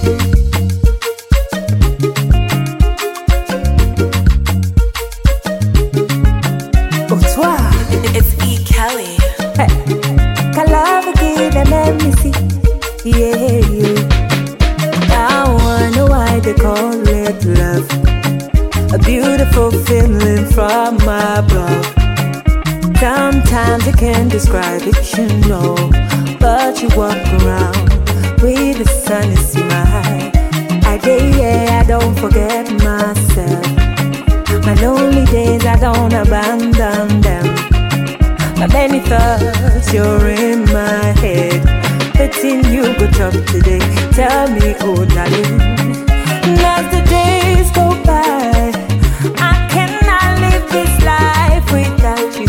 Pour toi, It's E. Kelly. hey. Kalava kid and let me see. Yeah, yeah. I wonder why they call it love. A beautiful feeling from above. Sometimes you can't describe it, you know. But you walk around with the sunny smile. I don't forget myself. My lonely days, I don't abandon them. My many thoughts, you're in my head. Between you go talk today. Tell me, oh darling, as the days go by, I cannot live this life without you.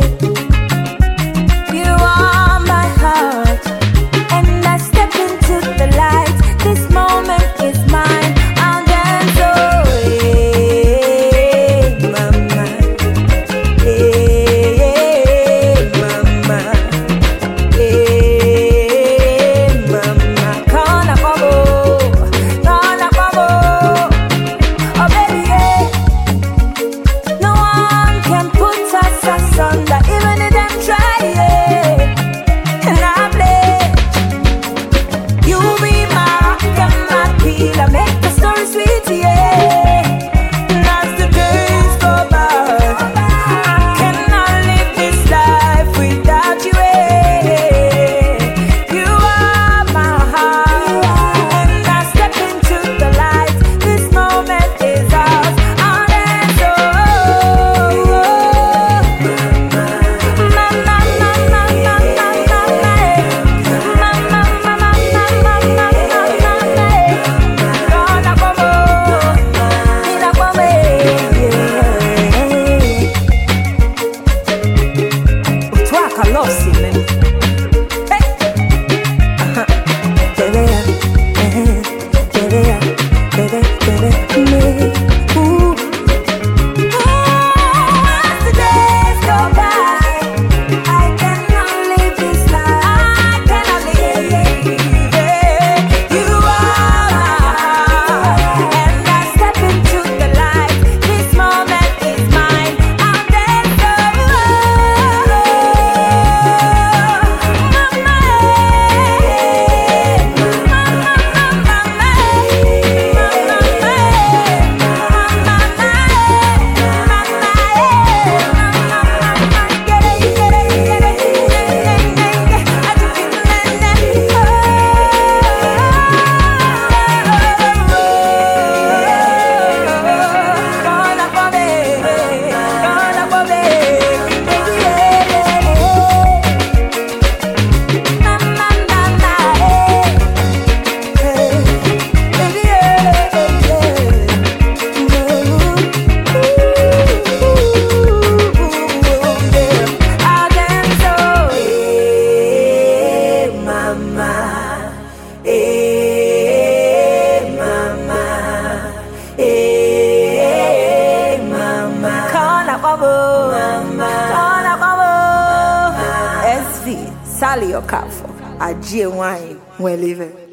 You are my heart, and I step into the light. This moment is mine. I'll dance away, mama. Hey, mama. Hey, mama. Gonna bubble. Oh baby, yeah. No one can put us asunder, even if them try, yeah. And I pledge, you be my rock and my pillar, make the story sweet, yeah. And as the days go by, I cannot live this life without you, yeah. You are my heart, and I step into the light. This moment is ours. I'll dance, SV, Sally Okafor, Ajie Wine, we're leaving.